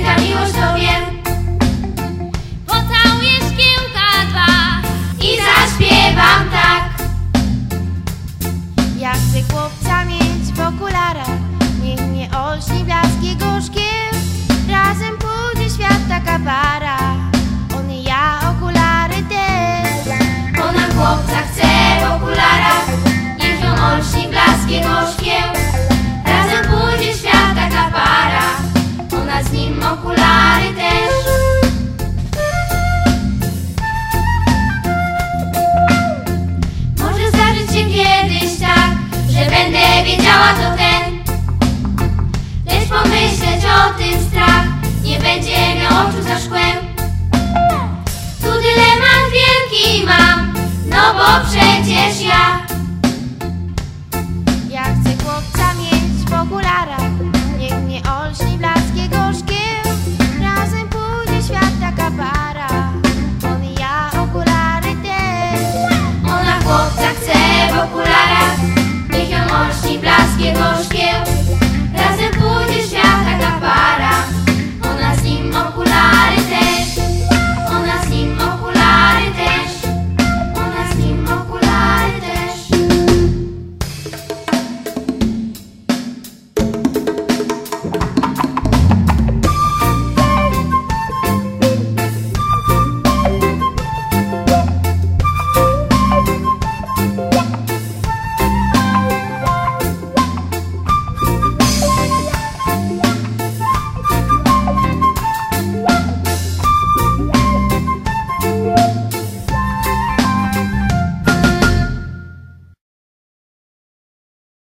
wielka miłość, to wiem. Pocałuję szkiełka dwa I zaśpiewam tak. Ja chcę chłopca mieć w okularach, niech mnie olśni blask jego szkieł. Razem pójdzie świat taka para, on i ja, okulary też. Ona chłopca chce w okularach, niech ją olśni blask jego szkieł. Razem pójdzie świat taka para, ona z nim okulary też. Może zdarzyć się kiedyś tak, że będę wiedziała, to ten. Lecz pomyśleć o tym strach, nie będzie miał oczu za szkłem. Tu dylemat wielki mam, no bo przecież ja